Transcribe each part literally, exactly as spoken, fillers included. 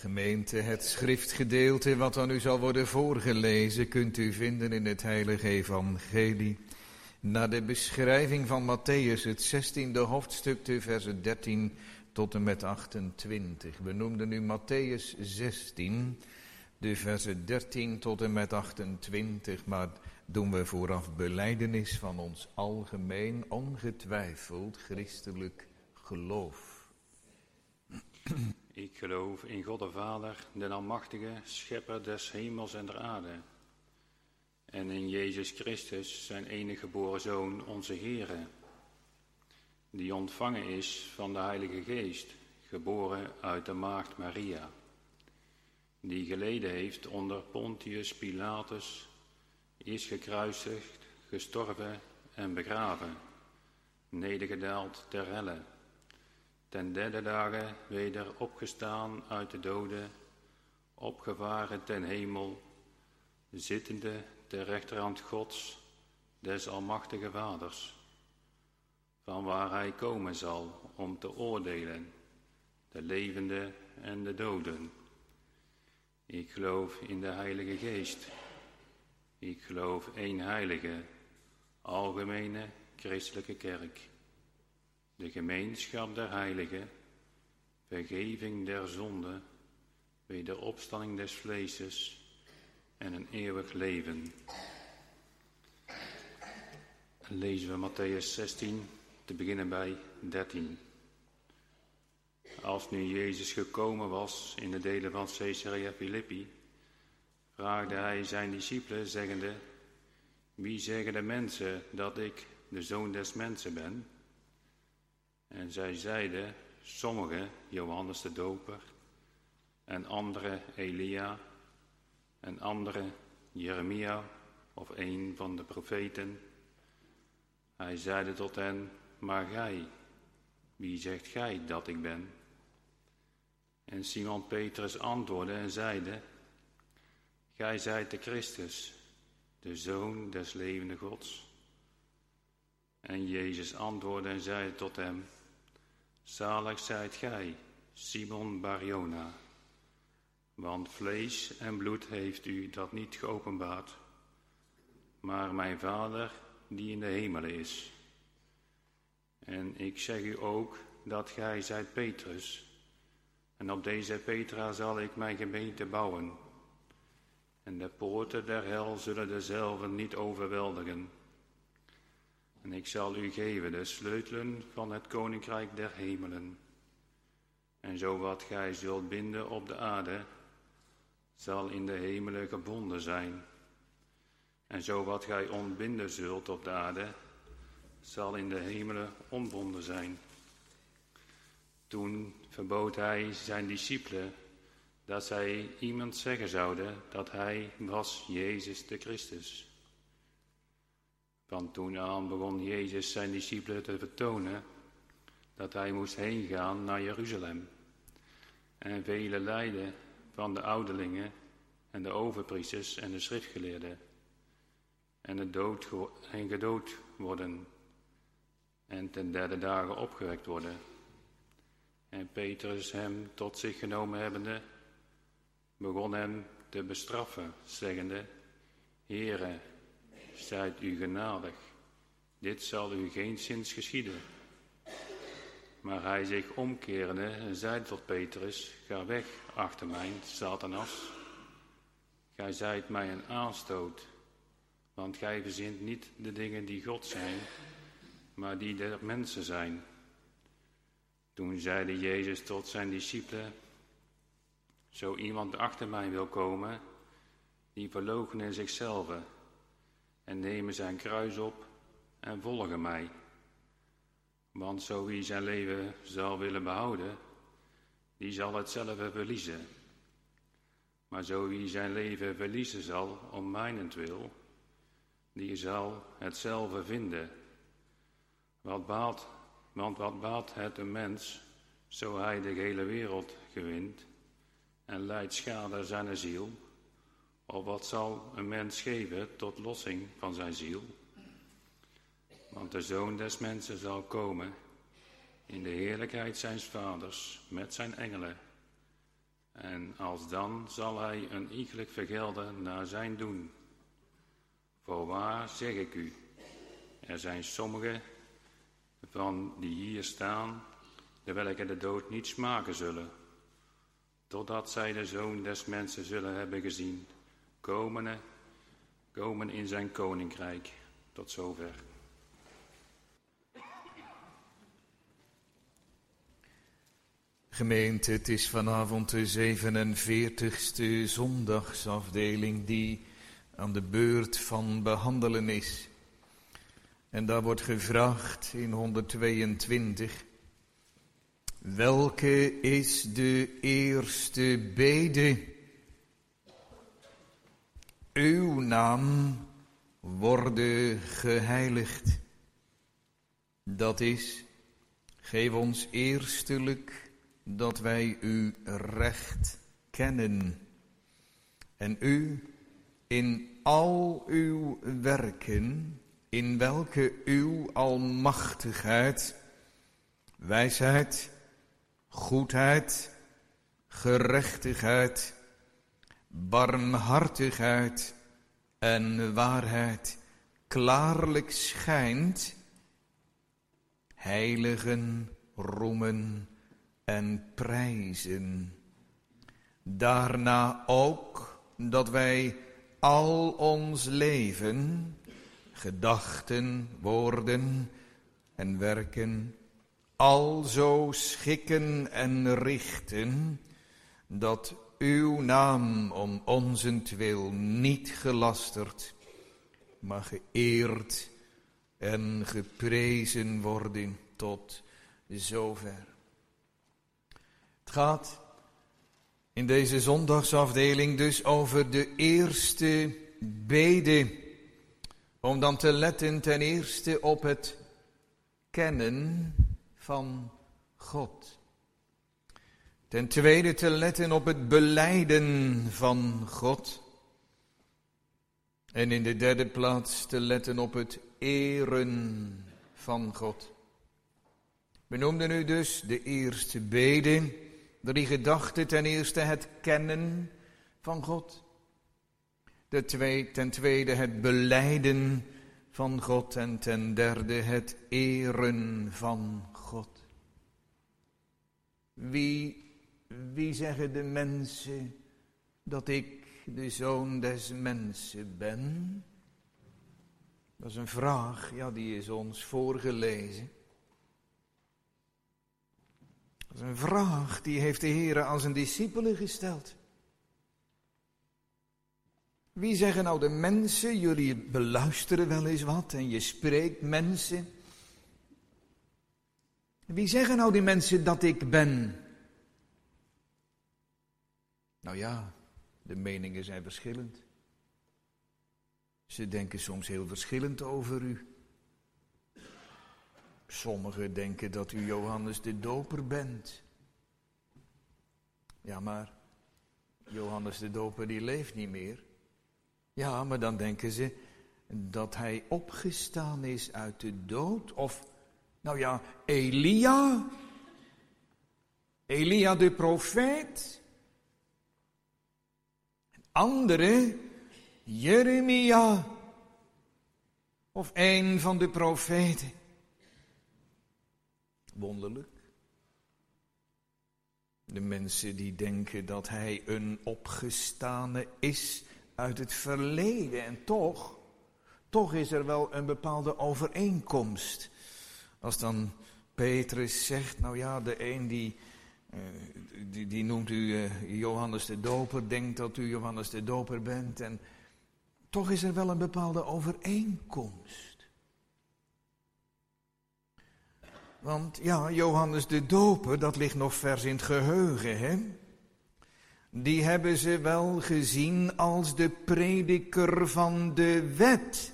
Gemeente, het schriftgedeelte wat aan u zal worden voorgelezen kunt u vinden in het heilige evangelie. Na de beschrijving van Matthäus, het zestiende hoofdstuk, de versen dertien tot en met achtentwintig. We noemden nu Matthäus zestien, de versen dertien tot en met achtentwintig, maar doen we vooraf belijdenis van ons algemeen, ongetwijfeld christelijk geloof. Ik geloof in God de Vader, de Almachtige, schepper des hemels en der aarde. En in Jezus Christus, zijn enige geboren Zoon, onze Heere, die ontvangen is van de Heilige Geest, geboren uit de maagd Maria, die geleden heeft onder Pontius Pilatus, is gekruisigd, gestorven en begraven, nedergedaald ter helle, ten derde dagen weder opgestaan uit de doden, opgevaren ten hemel, zittende ter rechterhand Gods, des Almachtige Vaders, van waar hij komen zal om te oordelen, de levenden en de doden. Ik geloof in de Heilige Geest. Ik geloof één heilige, algemene christelijke kerk, de gemeenschap der heiligen, vergeving der zonden, wederopstanding des vleeses en een eeuwig leven. Lezen we Matthäus zestien, te beginnen bij dertien. Als nu Jezus gekomen was in de delen van Caesarea Philippi, vraagde hij zijn discipelen, zeggende: wie zeggen de mensen dat ik de Zoon des Mensen ben? En zij zeiden, sommigen Johannes de Doper, en anderen Elia, en anderen Jeremia of een van de profeten. Hij zeide tot hen, maar gij, wie zegt gij dat ik ben? En Simon Petrus antwoordde en zeide: gij zijt de Christus, de Zoon des levende Gods. En Jezus antwoordde en zeide tot hem: zalig zijt gij, Simon Barjona, want vlees en bloed heeft u dat niet geopenbaard, maar mijn Vader die in de hemelen is. En ik zeg u ook dat gij zijt Petrus, en op deze Petra zal ik mijn gemeente bouwen, en de poorten der hel zullen dezelve niet overweldigen. En ik zal u geven de sleutelen van het koninkrijk der hemelen. En zo wat gij zult binden op de aarde, zal in de hemelen gebonden zijn. En zo wat gij ontbinden zult op de aarde, zal in de hemelen ontbonden zijn. Toen verbood hij zijn discipelen dat zij iemand zeggen zouden dat hij was Jezus de Christus. Van toen aan begon Jezus zijn discipelen te vertonen dat hij moest heen gaan naar Jeruzalem en vele lijden van de ouderlingen en de overpriesters en de schriftgeleerden en, de dood en gedood worden en ten derde dagen opgewekt worden. En Petrus hem tot zich genomen hebbende, begon hem te bestraffen, zeggende: Heere, zijt u genadig, dit zal u geenszins geschieden. Maar hij zich omkerende en zei tot Petrus: ga weg achter mij, Satanas. Gij zijt mij een aanstoot, want gij verzint niet de dingen die God zijn, maar die der mensen zijn. Toen zeide Jezus tot zijn discipelen: zo iemand achter mij wil komen, die verloochene zichzelf en nemen zijn kruis op en volgen mij. Want zo wie zijn leven zal willen behouden, die zal hetzelfde verliezen. Maar zo wie zijn leven verliezen zal om mijnentwil, die zal hetzelfde vinden. Wat baat, want wat baat het een mens, zo hij de hele wereld gewint en lijdt schade zijn ziel? Of wat zal een mens geven tot lossing van zijn ziel? Want de Zoon des Mensen zal komen in de heerlijkheid zijns Vaders met zijn engelen. En alsdan zal hij een iegelijk vergelden naar zijn doen. Voorwaar zeg ik u, er zijn sommigen van die hier staan, de welke de dood niet smaken zullen, totdat zij de Zoon des Mensen zullen hebben gezien, komen, komen in zijn koninkrijk. Tot zover. Gemeente, het is vanavond de zevenenveertigste zondagsafdeling die aan de beurt van behandelen is. En daar wordt gevraagd in honderdtweeëntwintig, welke is de eerste bede? Uw naam worden geheiligd. Dat is, geef ons eerstelijk dat wij u recht kennen en u in al uw werken, in welke uw almachtigheid, wijsheid, goedheid, gerechtigheid, barmhartigheid en waarheid klaarlijk schijnt, heiligen, roemen en prijzen. Daarna ook dat wij al ons leven, gedachten, woorden en werken, alzo schikken en richten, dat uw naam om onzentwil niet gelasterd, maar geëerd en geprezen worden tot zover. Het gaat in deze zondagsafdeling dus over de eerste bede, om dan te letten ten eerste op het kennen van God. Ten tweede te letten op het belijden van God. En in de derde plaats te letten op het eren van God. We noemden nu dus de eerste bede, drie gedachten. Ten eerste het kennen van God. De twee, ten tweede het belijden van God. En ten derde het eren van God. Wie, wie zeggen de mensen dat ik de Zoon des Mensen ben? Dat is een vraag, ja, die is ons voorgelezen. Dat is een vraag die heeft de Heer aan zijn discipelen gesteld. Wie zeggen nou de mensen, jullie beluisteren wel eens wat en je spreekt mensen. Wie zeggen nou die mensen dat ik ben? Nou ja, de meningen zijn verschillend. Ze denken soms heel verschillend over u. Sommigen denken dat u Johannes de Doper bent. Ja, maar Johannes de Doper die leeft niet meer. Ja, maar dan denken ze dat hij opgestaan is uit de dood. Of, nou ja, Elia. Elia de profeet. Anderen, Jeremia. Of een van de profeten. Wonderlijk. De mensen die denken dat hij een opgestane is uit het verleden. En toch, toch is er wel een bepaalde overeenkomst. Als dan Petrus zegt, nou ja, de een die, uh, die, die noemt u uh, Johannes de Doper, denkt dat u Johannes de Doper bent. En toch is er wel een bepaalde overeenkomst. Want ja, Johannes de Doper, dat ligt nog vers in het geheugen, hè? Die hebben ze wel gezien als de prediker van de wet.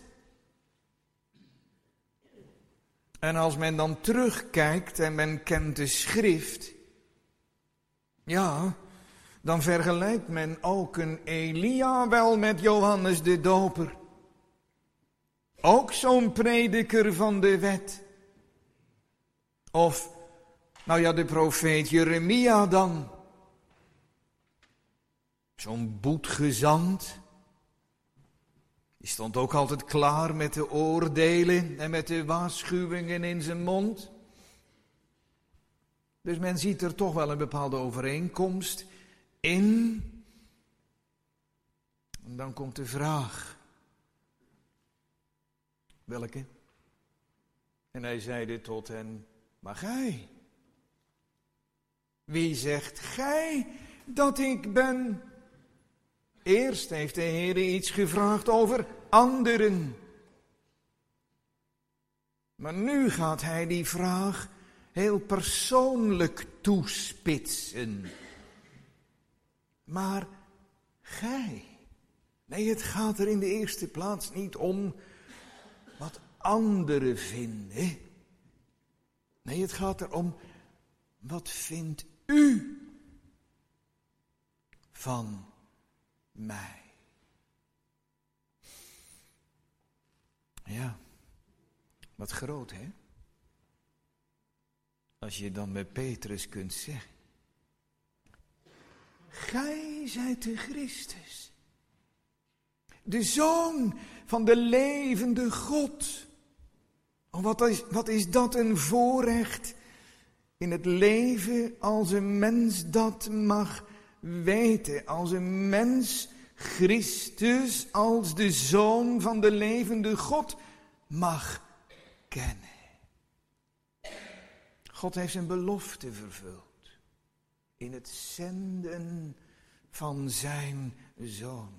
En als men dan terugkijkt en men kent de schrift, ja, dan vergelijkt men ook een Elia wel met Johannes de Doper. Ook zo'n prediker van de wet. Of, nou ja, de profeet Jeremia dan. Zo'n boetgezant, die stond ook altijd klaar met de oordelen en met de waarschuwingen in zijn mond. Dus men ziet er toch wel een bepaalde overeenkomst in. En dan komt de vraag. Welke? En hij zeide tot hen, maar gij? Wie zegt gij dat ik ben? Eerst heeft de Heer iets gevraagd over anderen. Maar nu gaat hij die vraag heel persoonlijk toespitsen. Maar gij? Nee, het gaat er in de eerste plaats niet om wat anderen vinden. Nee, het gaat erom, wat vindt u van mij? Ja, wat groot, hè? Als je dan met Petrus kunt zeggen, gij zijt de Christus, de Zoon van de levende God. Oh, wat is, wat is dat een voorrecht in het leven als een mens dat mag weten. Als een mens Christus als de Zoon van de levende God mag kennen. God heeft zijn belofte vervuld in het zenden van zijn Zoon.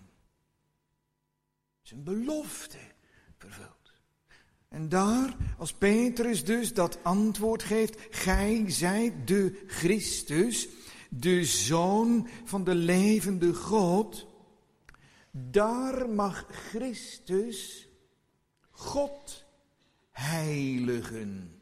Zijn belofte vervuld. En daar, als Petrus dus dat antwoord geeft, gij zijt de Christus, de Zoon van de levende God, daar mag Christus God heiligen.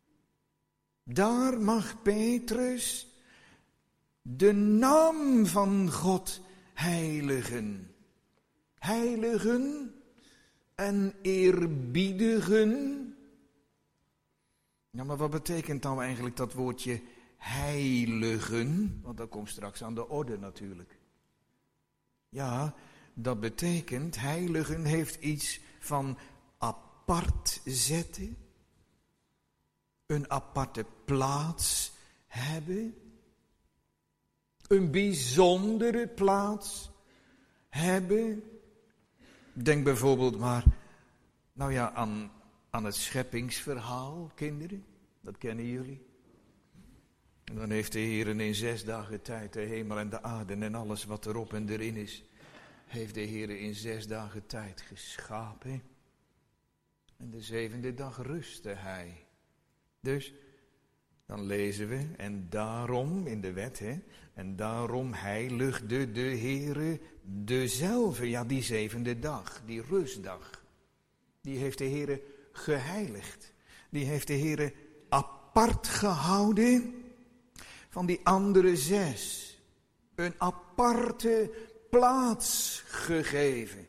Daar mag Petrus de naam van God heiligen. Heiligen en eerbiedigen. Ja, maar wat betekent nou eigenlijk dat woordje heiligen? Want dat komt straks aan de orde natuurlijk. Ja, dat betekent, heiligen heeft iets van apart zetten. Een aparte plaats hebben. Een bijzondere plaats hebben. Denk bijvoorbeeld maar, nou ja, aan, aan het scheppingsverhaal, kinderen. Dat kennen jullie. En dan heeft de Heer in zes dagen tijd de hemel en de aarde en alles wat erop en erin is, heeft de Heer in zes dagen tijd geschapen. En de zevende dag rustte hij. Dus, dan lezen we, en daarom, in de wet, hè, en daarom heiligde de Heere dezelfde, ja, die zevende dag, die rustdag. Die heeft de Heere geheiligd. Die heeft de Heere apart gehouden van die andere zes. Een aparte plaats gegeven.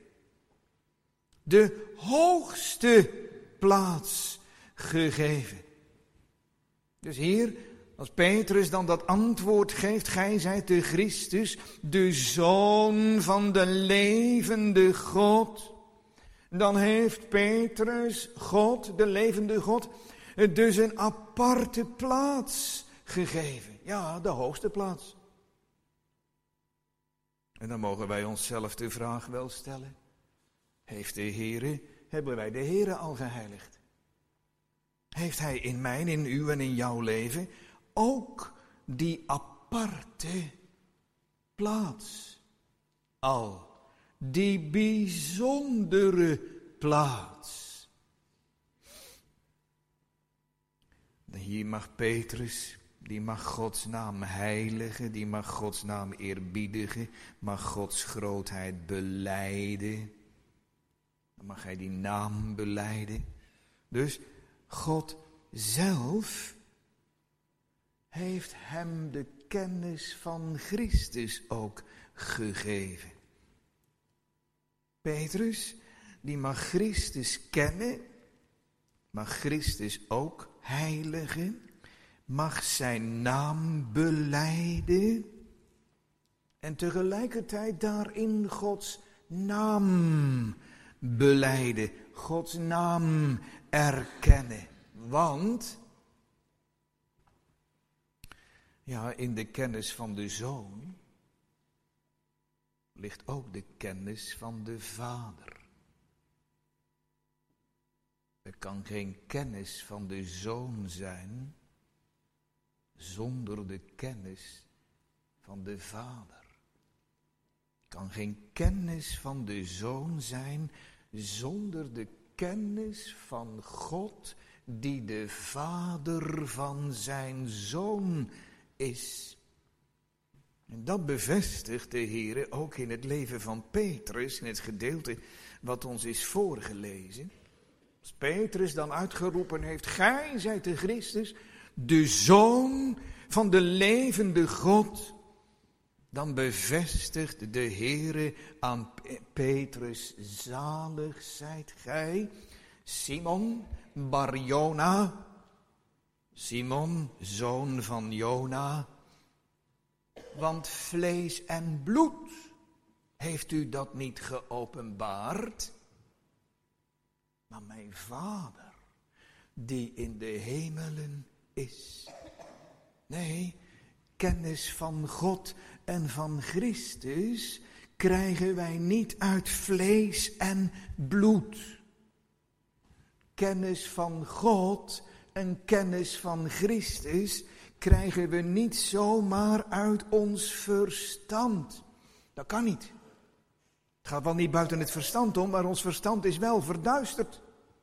De hoogste plaats gegeven. Dus hier, als Petrus dan dat antwoord geeft, gij zijt de Christus, de Zoon van de levende God, dan heeft Petrus God, de levende God, dus een aparte plaats gegeven. Ja, de hoogste plaats. En dan mogen wij onszelf de vraag wel stellen, heeft de Heere, hebben wij de Heere al geheiligd? Heeft hij in mijn, in uw en in jouw leven ook die aparte plaats al? Die bijzondere plaats. Hier mag Petrus, die mag Gods naam heiligen, die mag Gods naam eerbiedigen, mag Gods grootheid belijden. Dan mag hij die naam belijden. Dus God zelf heeft hem de kennis van Christus ook gegeven. Petrus, die mag Christus kennen, mag Christus ook heiligen, mag zijn naam belijden. En tegelijkertijd daarin Gods naam belijden, Gods naam erkennen. Want, ja, in de kennis van de Zoon ligt ook de kennis van de Vader. Er kan geen kennis van de Zoon zijn zonder de kennis van de Vader. Er kan geen kennis van de Zoon zijn zonder de kennis van God, die de Vader van zijn Zoon is. En dat bevestigt de Heer ook in het leven van Petrus, in het gedeelte wat ons is voorgelezen. Als Petrus dan uitgeroepen heeft, gij zijt de Christus, de Zoon van de levende God, dan bevestigt de Heere aan Petrus, zalig zijt gij, Simon bar Jona, Simon, zoon van Jona, want vlees en bloed heeft u dat niet geopenbaard, maar mijn Vader, die in de hemelen is. Nee, kennis van God en van Christus krijgen wij niet uit vlees en bloed. Kennis van God en kennis van Christus krijgen we niet zomaar uit ons verstand. Dat kan niet. Het gaat wel niet buiten het verstand om, maar ons verstand is wel verduisterd.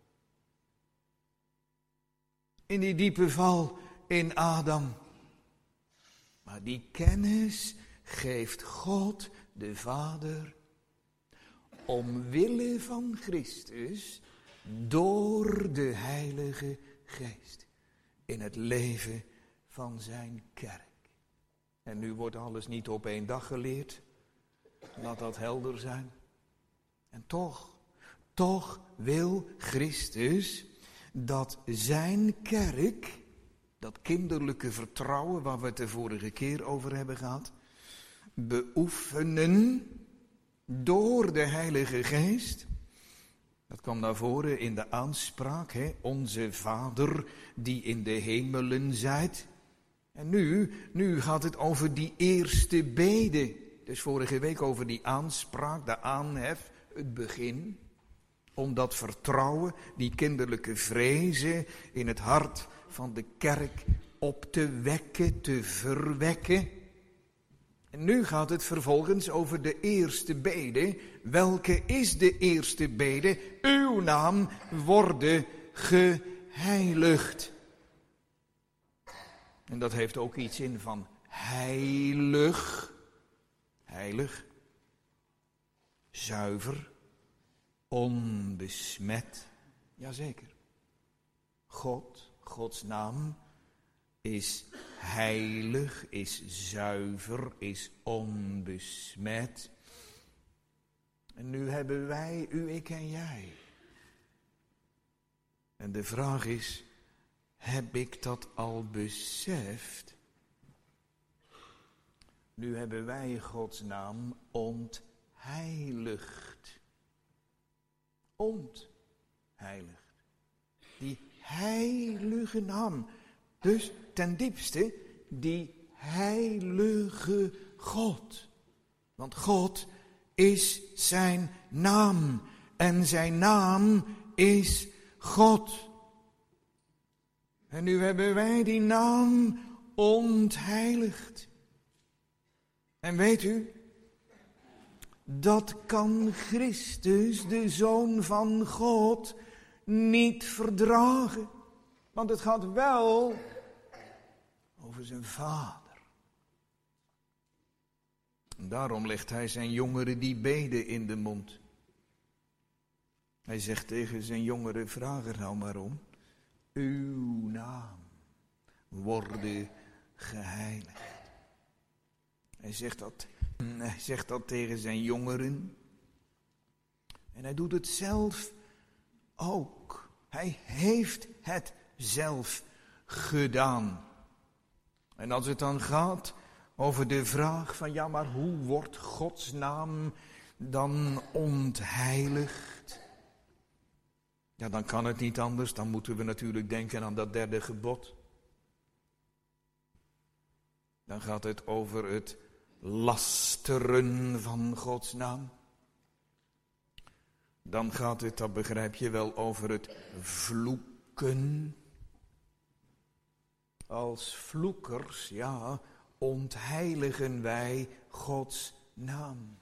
In die diepe val in Adam. Maar die kennis geeft God de Vader omwille van Christus door de Heilige Geest in het leven van zijn kerk. En nu wordt alles niet op één dag geleerd. Laat dat helder zijn. En toch, toch wil Christus dat zijn kerk, dat kinderlijke vertrouwen waar we het de vorige keer over hebben gehad, beoefenen door de Heilige Geest. Dat kwam naar voren in de aanspraak, hè? Onze Vader die in de hemelen zijt. En nu, nu gaat het over die eerste bede. Dus vorige week over die aanspraak, de aanhef, het begin. Om dat vertrouwen, die kinderlijke vrezen in het hart van de kerk op te wekken, te verwekken. En nu gaat het vervolgens over de eerste bede. Welke is de eerste bede? Uw naam worden geheiligd. En dat heeft ook iets in van heilig. Heilig. Zuiver. Onbesmet. Jazeker. God, Gods naam is heilig, is zuiver, is onbesmet. En nu hebben wij, u, ik en jij. En de vraag is, heb ik dat al beseft? Nu hebben wij Gods naam ontheiligd. Ontheiligd. Die heilige naam. Dus ten diepste die heilige God. Want God is zijn naam. En zijn naam is God. En nu hebben wij die naam ontheiligd. En weet u, dat kan Christus, de Zoon van God, niet verdragen. Want het gaat wel over zijn Vader. En daarom legt hij zijn jongeren die bede in de mond. Hij zegt tegen zijn jongeren, vraag er nou maar om. Uw naam worden geheiligd. Hij zegt dat, hij zegt dat tegen zijn jongeren. En hij doet het zelf ook. Hij heeft het zelf gedaan. En als het dan gaat over de vraag van ja, maar hoe wordt Gods naam dan ontheiligd? Ja, dan kan het niet anders, dan moeten we natuurlijk denken aan dat derde gebod. Dan gaat het over het lasteren van Gods naam. Dan gaat het, dat begrijp je wel, over het vloeken. Als vloekers, ja, ontheiligen wij Gods naam.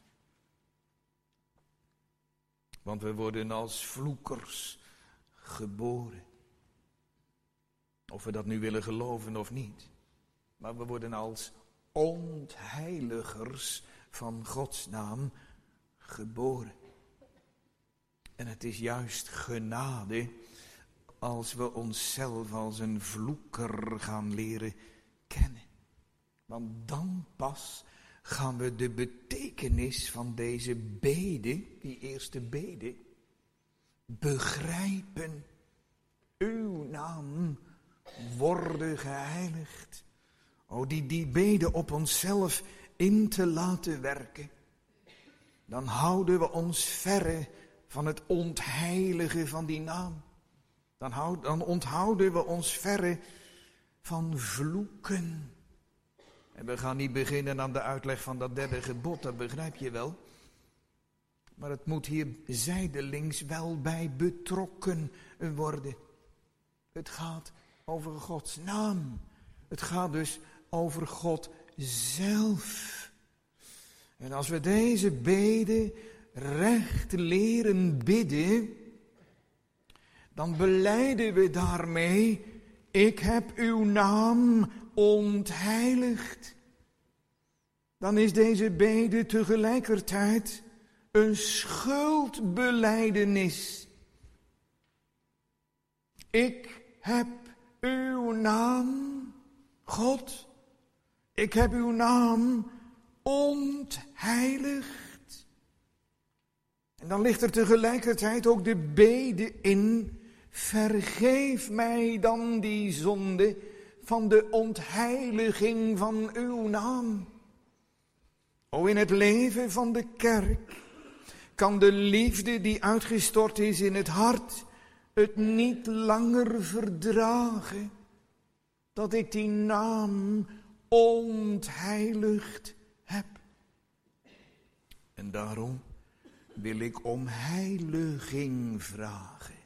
Want we worden als vloekers geboren. Of we dat nu willen geloven of niet. Maar we worden als ontheiligers van Gods naam geboren. En het is juist genade als we onszelf als een vloeker gaan leren kennen. Want dan pas gaan we de betekenis van deze bede, die eerste bede, begrijpen. Uw naam worden geheiligd. O, die, die bede op onszelf in te laten werken. Dan houden we ons verre van het ontheiligen van die naam. Dan, houd, dan onthouden we ons verre van vloeken. En we gaan niet beginnen aan de uitleg van dat derde gebod, dat begrijp je wel. Maar het moet hier zijdelings wel bij betrokken worden. Het gaat over Gods naam. Het gaat dus over God zelf. En als we deze bede recht leren bidden, dan belijden we daarmee: ik heb uw naam ontheiligd. Dan is deze bede tegelijkertijd een schuldbelijdenis. Ik heb uw naam, God, ik heb uw naam ontheiligd. En dan ligt er tegelijkertijd ook de bede in: vergeef mij dan die zonde van de ontheiliging van uw naam. O, in het leven van de kerk kan de liefde die uitgestort is in het hart het niet langer verdragen dat ik die naam ontheiligd heb. En daarom wil ik om heiliging vragen.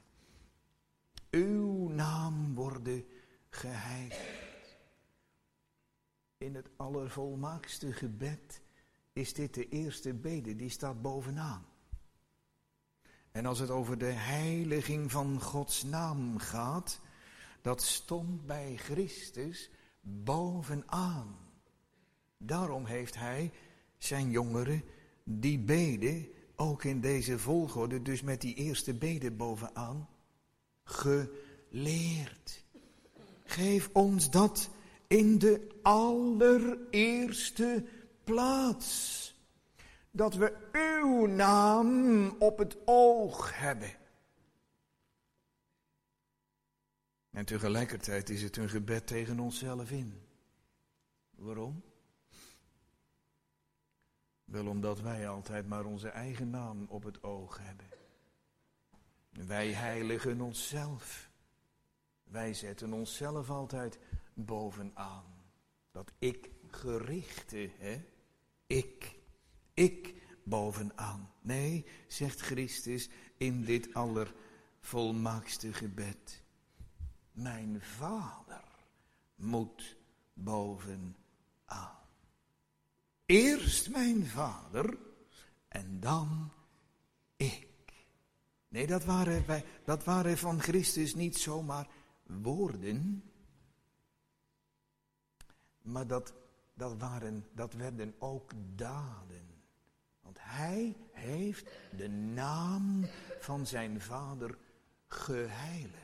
Uw naam worden geheiligd. In het allervolmaakste gebed is dit de eerste bede, die staat bovenaan. En als het over de heiliging van Gods naam gaat, dat stond bij Christus bovenaan. Daarom heeft hij zijn jongeren die bede, ook in deze volgorde, dus met die eerste bede bovenaan, geleerd. Geef ons dat in de allereerste plaats. Dat we uw naam op het oog hebben. En tegelijkertijd is het een gebed tegen onszelf in. Waarom? Wel omdat wij altijd maar onze eigen naam op het oog hebben. Wij heiligen onszelf. Wij zetten onszelf altijd bovenaan. Dat ik gerichte, hè? Ik, ik bovenaan. Nee, zegt Christus in dit allervolmaakste gebed. Mijn Vader moet bovenaan. Eerst mijn Vader en dan ik. Nee, dat waren, wij, dat waren van Christus niet zomaar woorden. Maar dat, dat, waren, dat werden ook daden. Want hij heeft de naam van zijn Vader geheiligd.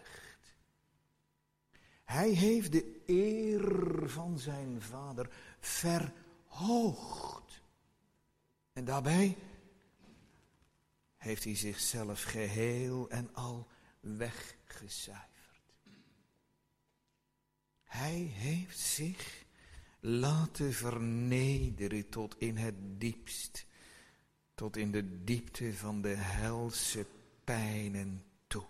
Hij heeft de eer van zijn Vader verhoogd. En daarbij heeft hij zichzelf geheel en al weggecijferd. Hij heeft zich laten vernederen tot in het diepst, tot in de diepte van de helse pijnen toe.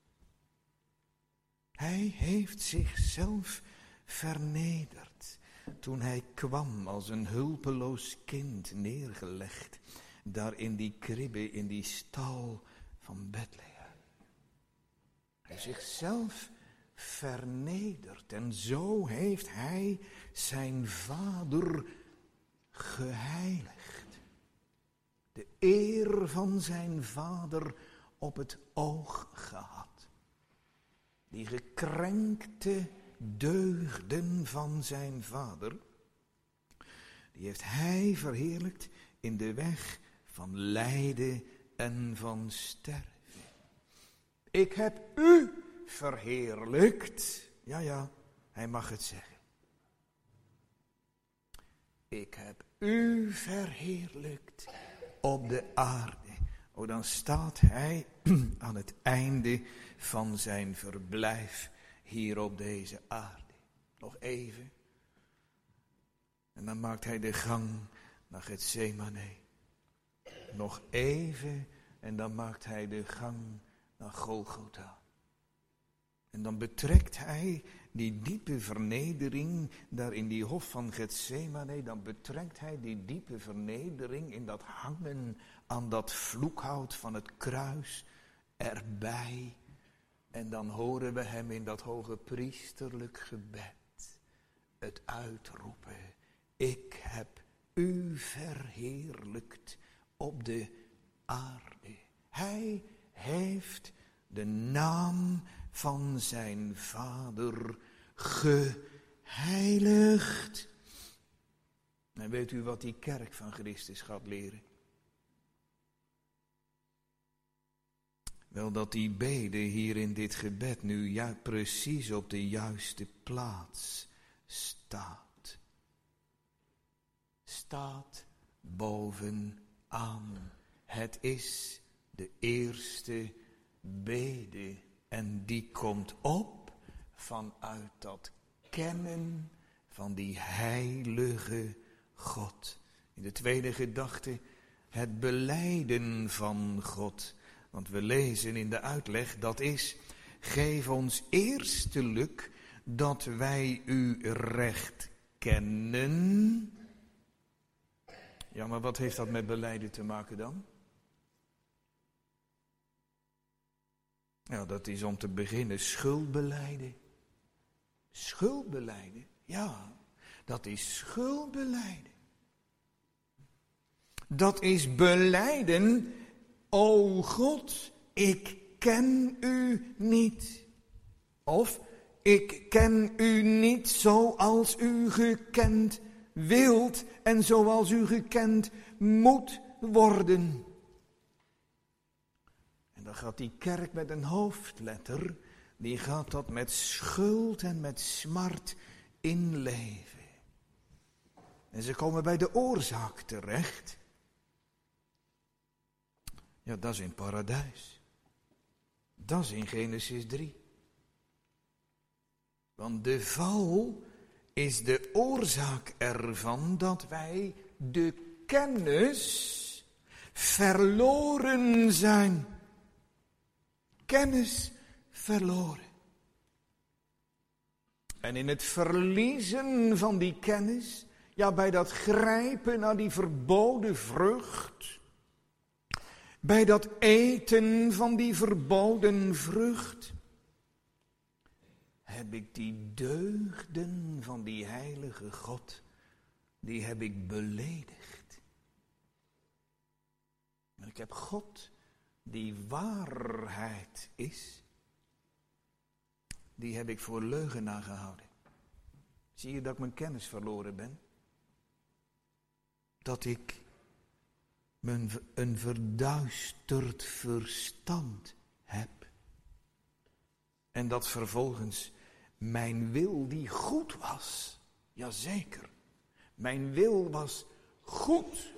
Hij heeft zichzelf vernederd toen hij kwam als een hulpeloos kind neergelegd, daar in die kribbe, in die stal van Bethlehem. Hij heeft zichzelf vernederd en zo heeft hij zijn vader geheiligd. De eer van zijn vader op het oog gehad. Die gekrenkte deugden van zijn vader, die heeft hij verheerlijkt in de weg van lijden en van sterven. Ik heb u verheerlijkt. Ja, ja, hij mag het zeggen. Ik heb u verheerlijkt op de aarde. Oh, dan staat hij aan het einde van zijn verblijf hier op deze aarde. Nog even. En dan maakt hij de gang naar Getsemane. Nog even en dan maakt hij de gang naar Golgotha. En dan betrekt hij die diepe vernedering daar in die hof van Getsemane. Dan betrekt hij die diepe vernedering in dat hangen aan dat vloekhout van het kruis erbij. En dan horen we hem in dat hoge priesterlijk gebed het uitroepen. Ik heb u verheerlijkt op de aarde. Hij heeft de naam van zijn vader geheiligd. En weet u wat die kerk van Christus gaat leren? Wel, dat die bede hier in dit gebed nu ja, precies op de juiste plaats staat. Staat bovenaan. Het is de eerste bede en die komt op vanuit dat kennen van die heilige God. In de tweede gedachte het belijden van God. Want we lezen in de uitleg, dat is, geef ons eerstelijk dat wij u recht kennen. Ja, maar wat heeft dat met belijden te maken dan? Nou, dat is om te beginnen schuldbelijden. Schuldbelijden, ja, dat is schuldbelijden. Dat is belijden, o God, ik ken u niet. Of, ik ken u niet zoals u gekend wilt en zoals u gekend moet worden. En dan gaat die kerk met een hoofdletter, die gaat dat met schuld en met smart inleven. En ze komen bij de oorzaak terecht. Ja, dat is in paradijs. Dat is in Genesis drie. Want de val is de oorzaak ervan dat wij de kennis verloren zijn. Kennis verloren. En in het verliezen van die kennis, ja, bij dat grijpen naar die verboden vrucht, bij dat eten van die verboden vrucht, heb ik die deugden van die heilige God, die heb ik beledigd. En ik heb God, die waarheid is, die heb ik voor leugenaar gehouden. Zie je dat ik mijn kennis verloren ben? Dat ik mijn, een verduisterd verstand heb. En dat vervolgens mijn wil die goed was, jazeker, mijn wil was goed.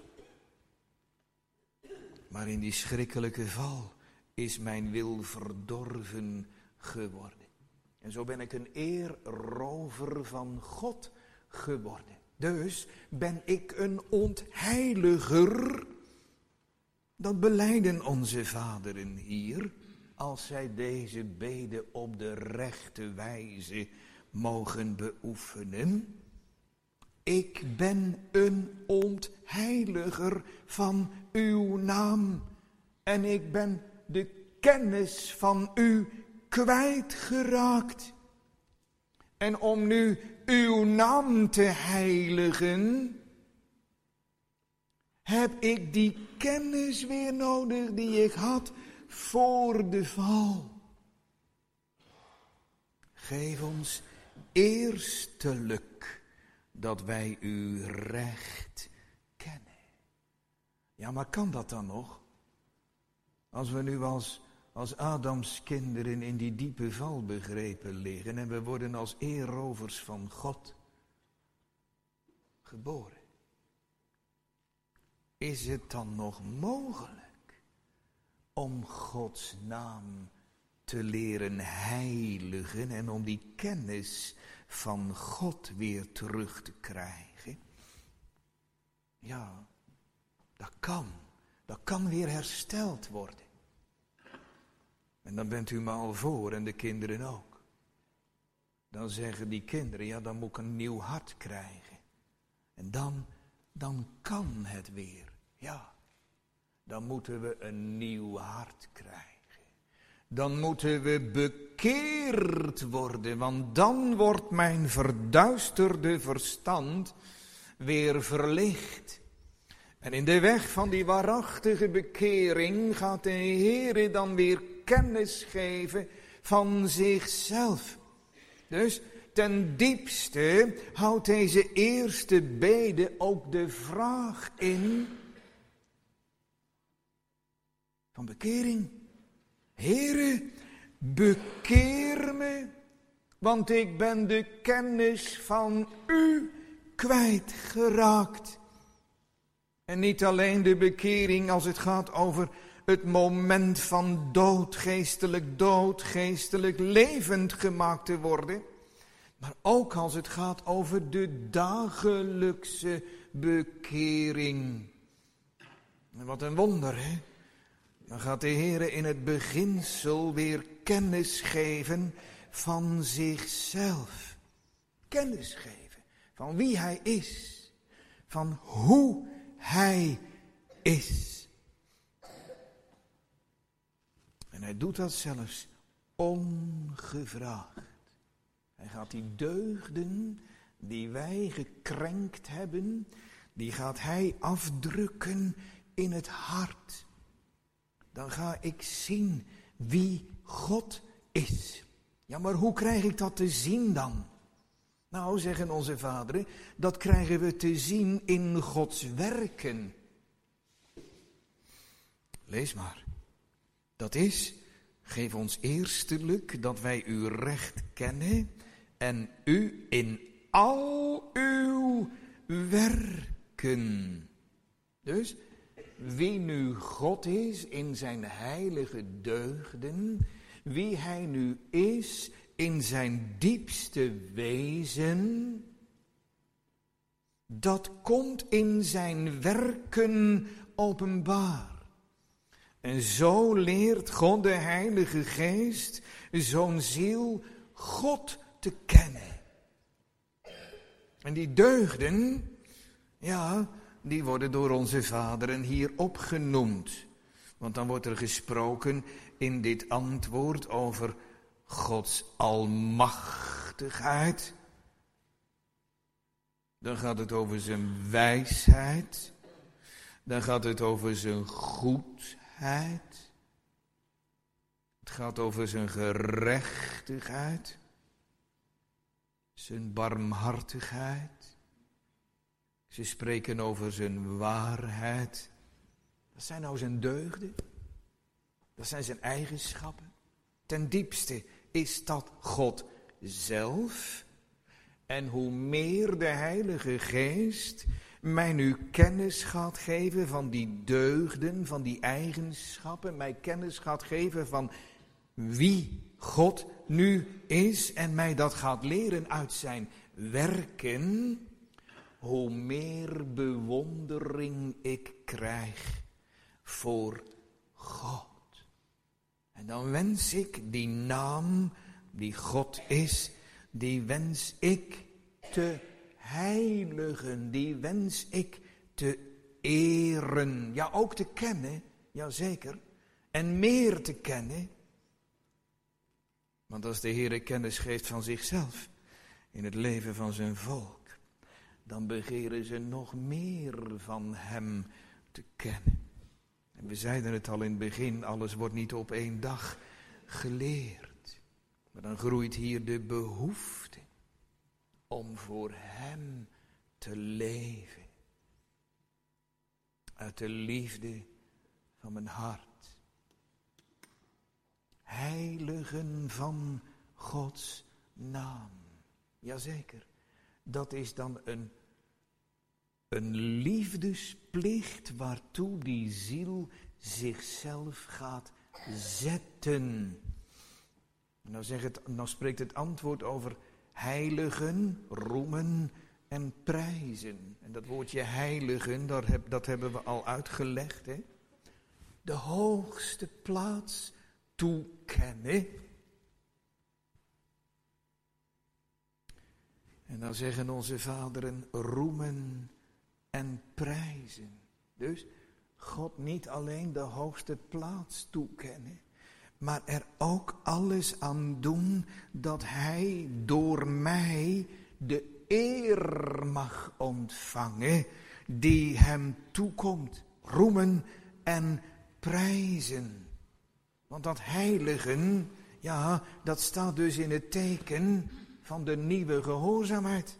Maar in die schrikkelijke val is mijn wil verdorven geworden. En zo ben ik een eerrover van God geworden. Dus ben ik een ontheiliger. Dat belijden onze vaderen hier, als zij deze bede op de rechte wijze mogen beoefenen. Ik ben een ontheiliger van uw naam en ik ben de kennis van u kwijtgeraakt. En om nu uw naam te heiligen, heb ik die kennis weer nodig die ik had voor de val. Geef ons eerstelijk dat wij u recht kennen. Ja, maar kan dat dan nog? Als we nu als, als Adams kinderen in die diepe val begrepen liggen en we worden als eerrovers van God geboren. Is het dan nog mogelijk om Gods naam te leren heiligen en om die kennis van God weer terug te krijgen? Ja, dat kan. Dat kan weer hersteld worden. En dan bent u me al voor en de kinderen ook. Dan zeggen die kinderen, ja, dan moet ik een nieuw hart krijgen. En dan, dan kan het weer. Ja, dan moeten we een nieuw hart krijgen. Dan moeten we bekeerd worden, want dan wordt mijn verduisterde verstand weer verlicht. En in de weg van die waarachtige bekering gaat de Heere dan weer kennis geven van zichzelf. Dus ten diepste houdt deze eerste bede ook de vraag in van bekering. Heere, bekeer me, want ik ben de kennis van u kwijtgeraakt. En niet alleen de bekering als het gaat over het moment van dood, geestelijk dood, geestelijk levend gemaakt te worden. Maar ook als het gaat over de dagelijkse bekering. En wat een wonder, hè? Dan gaat de Heere in het beginsel weer kennis geven van zichzelf. Kennis geven van wie hij is. Van hoe hij is. En hij doet dat zelfs ongevraagd. Hij gaat die deugden die wij gekrenkt hebben, die gaat hij afdrukken in het hart. Dan ga ik zien wie God is. Ja, maar hoe krijg ik dat te zien dan? Nou, zeggen onze vaderen, dat krijgen we te zien in Gods werken. Lees maar. Dat is, geef ons eerstelijk dat wij u recht kennen en u in al uw werken. Dus wie nu God is in zijn heilige deugden, wie hij nu is in zijn diepste wezen, dat komt in zijn werken openbaar. En zo leert God de Heilige Geest zo'n ziel God te kennen. En die deugden, ja, die worden door onze vaderen hier opgenoemd. Want dan wordt er gesproken in dit antwoord over Gods almachtigheid. Dan gaat het over zijn wijsheid. Dan gaat het over zijn goedheid. Het gaat over zijn gerechtigheid. Zijn barmhartigheid. Ze spreken over zijn waarheid. Dat zijn nou zijn deugden. Dat zijn zijn eigenschappen. Ten diepste is dat God zelf. En hoe meer de Heilige Geest mij nu kennis gaat geven van die deugden, van die eigenschappen, mij kennis gaat geven van wie God nu is en mij dat gaat leren uit zijn werken, hoe meer bewondering ik krijg voor God. En dan wens ik die naam die God is, die wens ik te heiligen, die wens ik te eren. Ja, ook te kennen, jazeker. En meer te kennen. Want als de Heere kennis geeft van zichzelf in het leven van zijn volk, dan begeren ze nog meer van hem te kennen. En we zeiden het al in het begin, alles wordt niet op één dag geleerd. Maar dan groeit hier de behoefte om voor hem te leven. Uit de liefde van mijn hart. Heiligen van Gods naam. Jazeker, dat is dan een, een liefdesplicht waartoe die ziel zichzelf gaat zetten. Nou, zeg het, nou spreekt het antwoord over heiligen, roemen en prijzen. En dat woordje heiligen, dat, heb, dat hebben we al uitgelegd. Hè? De hoogste plaats toekennen. En dan zeggen onze vaderen roemen en prijzen. Dus God niet alleen de hoogste plaats toekennen, maar er ook alles aan doen dat hij door mij de eer mag ontvangen die hem toekomt. Roemen en prijzen. Want dat heiligen, ja, dat staat dus in het teken van de nieuwe gehoorzaamheid.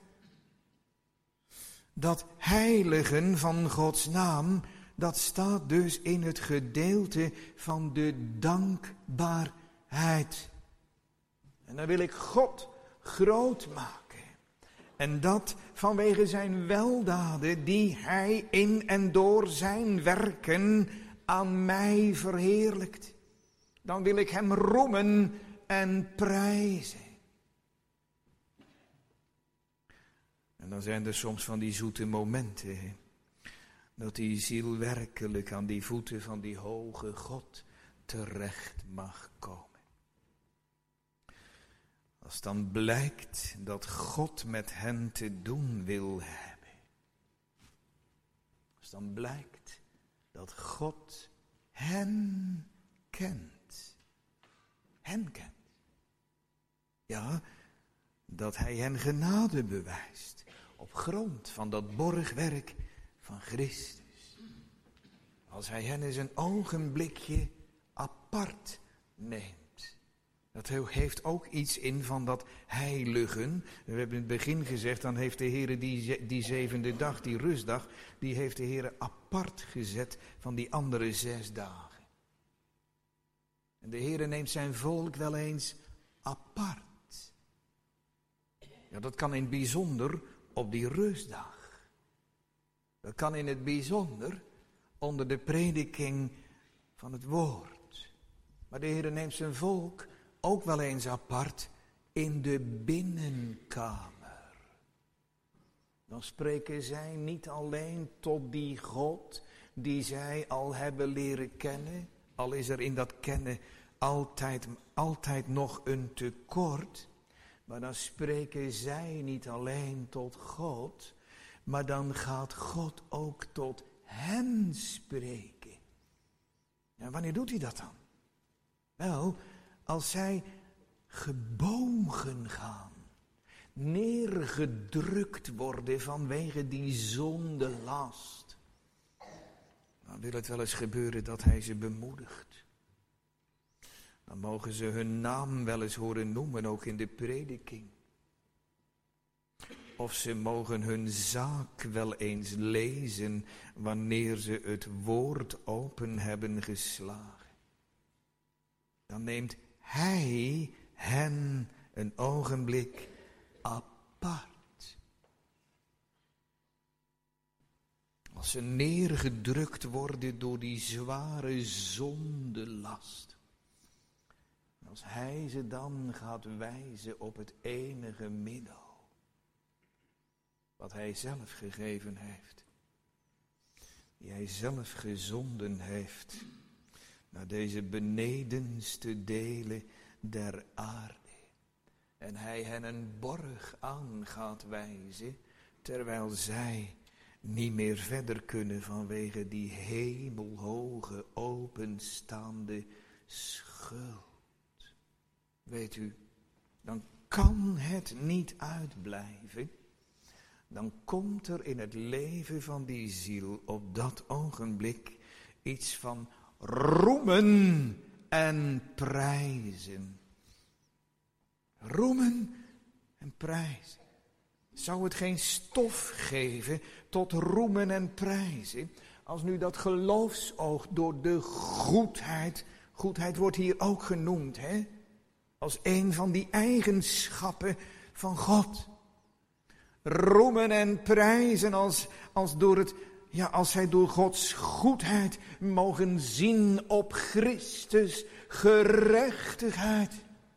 Dat heiligen van Gods naam, dat staat dus in het gedeelte van de dankbaarheid. En dan wil ik God groot maken. En dat vanwege zijn weldaden die hij in en door zijn werken aan mij verheerlijkt. Dan wil ik hem roemen en prijzen. En dan zijn er soms van die zoete momenten, hè, dat die ziel werkelijk aan die voeten van die hoge God terecht mag komen. Als dan blijkt dat God met hen te doen wil hebben. Als dan blijkt dat God hen kent. Hen kent. Ja, dat hij hen genade bewijst. Op grond van dat borgwerk van Christus. Als hij hen eens een ogenblikje apart neemt. Dat heeft ook iets in van dat heiligen. We hebben in het begin gezegd, dan heeft de Heer die, die zevende dag, die rustdag, die heeft de Heer apart gezet van die andere zes dagen. En de Heer neemt zijn volk wel eens apart. Ja, dat kan in het bijzonder op die rustdag. Dat kan in het bijzonder onder de prediking van het woord. Maar de Heer neemt zijn volk ook wel eens apart in de binnenkamer. Dan spreken zij niet alleen tot die God die zij al hebben leren kennen, al is er in dat kennen altijd, altijd nog een tekort, maar dan spreken zij niet alleen tot God, maar dan gaat God ook tot hen spreken. En wanneer doet hij dat dan? Wel, als zij gebogen gaan, neergedrukt worden vanwege die zondelast, dan wil het wel eens gebeuren dat hij ze bemoedigt. Dan mogen ze hun naam wel eens horen noemen, ook in de prediking. Of ze mogen hun zaak wel eens lezen wanneer ze het woord open hebben geslagen. Dan neemt hij hen een ogenblik apart. Als ze neergedrukt worden door die zware zondelast. Als hij ze dan gaat wijzen op het enige middel. wat hij zelf gegeven heeft. Die hij zelf gezonden heeft naar deze benedenste delen der aarde. En hij hen een borg aan gaat wijzen, terwijl zij niet meer verder kunnen vanwege die hemelhoge openstaande schuld. Weet u, dan kan het niet uitblijven. Dan komt er in het leven van die ziel op dat ogenblik iets van roemen en prijzen. Roemen en prijzen. Zou het geen stof geven tot roemen en prijzen, als nu dat geloofsoog door de goedheid, goedheid wordt hier ook genoemd, hè? Als een van die eigenschappen van God. Roemen en prijzen als, als, door het, ja, als zij door Gods goedheid mogen zien op Christus gerechtigheid.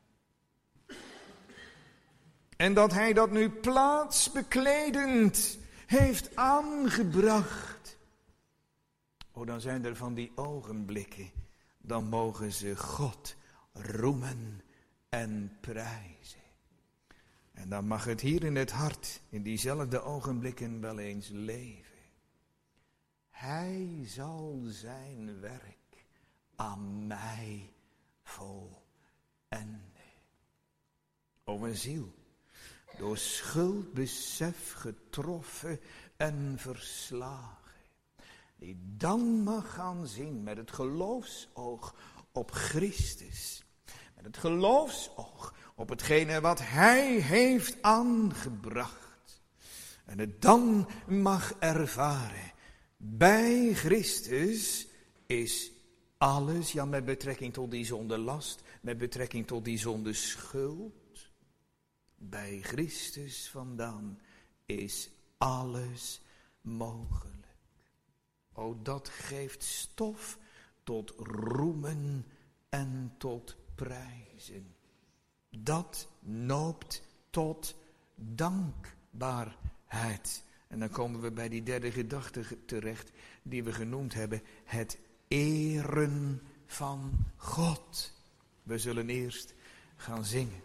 En dat hij dat nu plaatsbekledend heeft aangebracht. Oh, dan zijn er van die ogenblikken. Dan mogen ze God roemen en prijzen. En dan mag het hier in het hart, in diezelfde ogenblikken wel eens leven. Hij zal zijn werk aan mij volenden. O, een ziel, door schuldbesef getroffen en verslagen, die dan mag gaan zien met het geloofsoog op Christus. Met het geloofsoog op hetgene wat hij heeft aangebracht. En het dan mag ervaren. Bij Christus is alles, ja, met betrekking tot die zondelast, met betrekking tot die zondeschuld. Bij Christus vandaan is alles mogelijk. O, dat geeft stof tot roemen en tot prijzen. Dat noopt tot dankbaarheid. En dan komen we bij die derde gedachte terecht, die we genoemd hebben, het eren van God. We zullen eerst gaan zingen.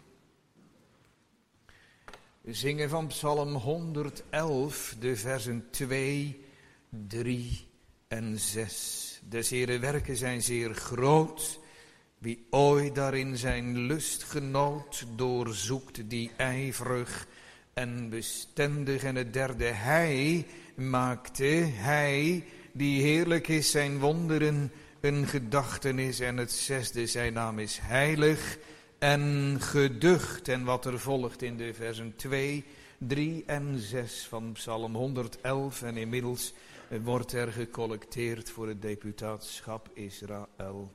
We zingen van Psalm honderd-elf, de versen twee, drie en zes. Des Heere werken zijn zeer groot. Wie ooit daarin zijn lustgenoot doorzoekt, die ijverig en bestendig. En het derde, hij maakte, hij die heerlijk is, zijn wonderen een gedachtenis. En het zesde, zijn naam is heilig en geducht. En wat er volgt in de versen twee, drie en zes van Psalm honderd-elf. En inmiddels wordt er gecollecteerd voor het deputaatschap Israël.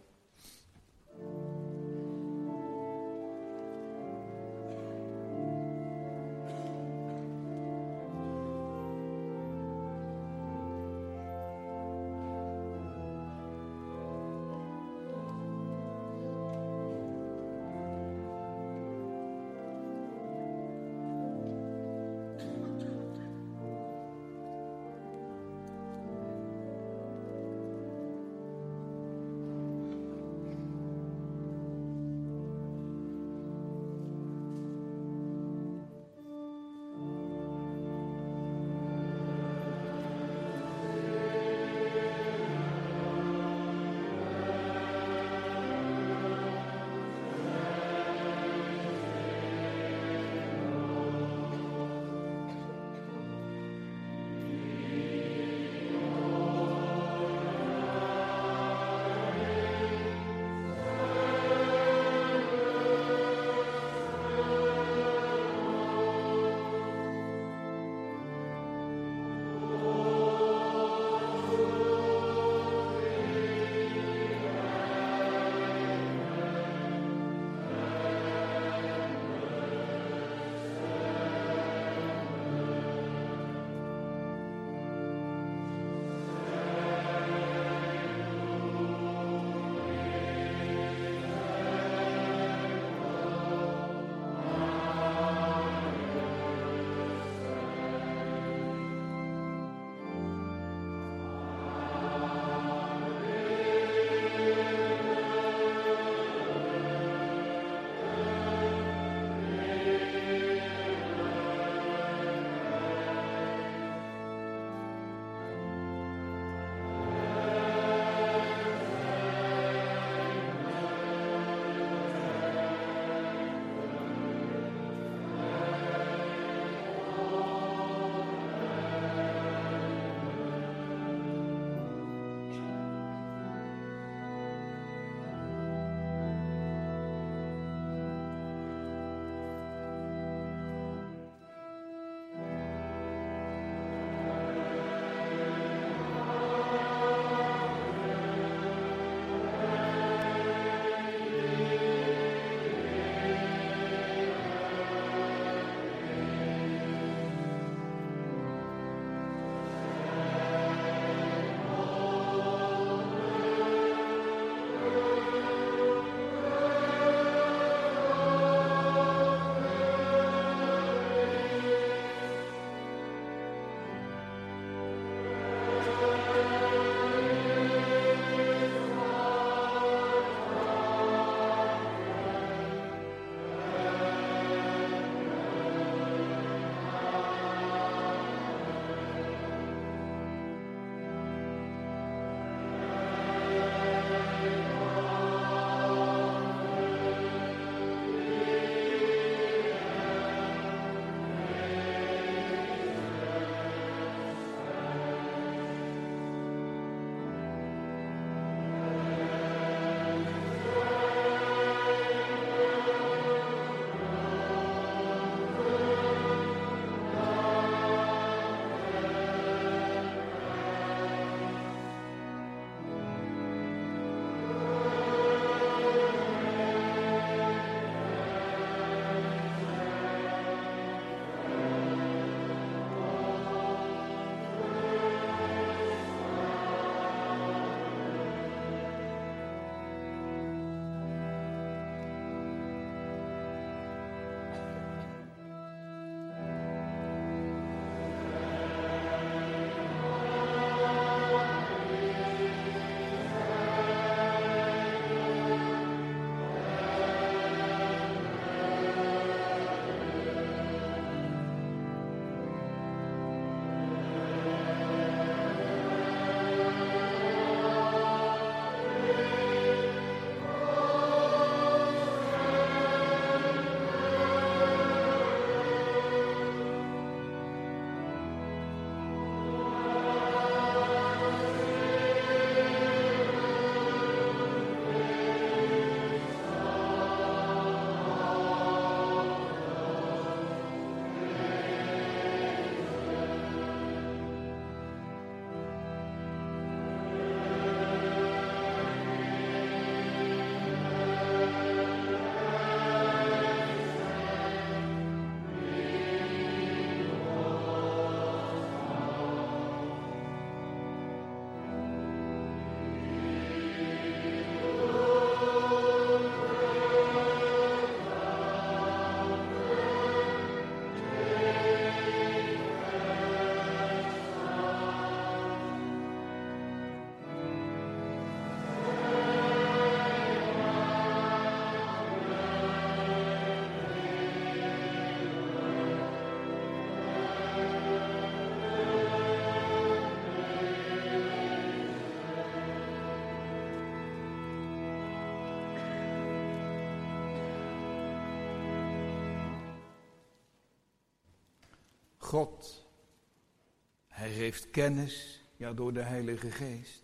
God, hij geeft kennis, ja, door de Heilige Geest.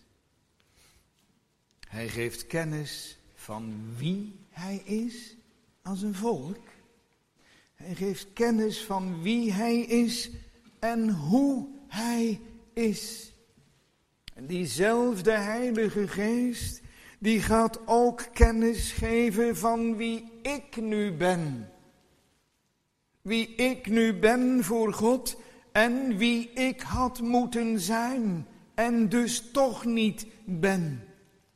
Hij geeft kennis van wie hij is als een volk. Hij geeft kennis van wie hij is en hoe hij is. En diezelfde Heilige Geest, die gaat ook kennis geven van wie ik nu ben. Wie ik nu ben voor God en wie ik had moeten zijn en dus toch niet ben.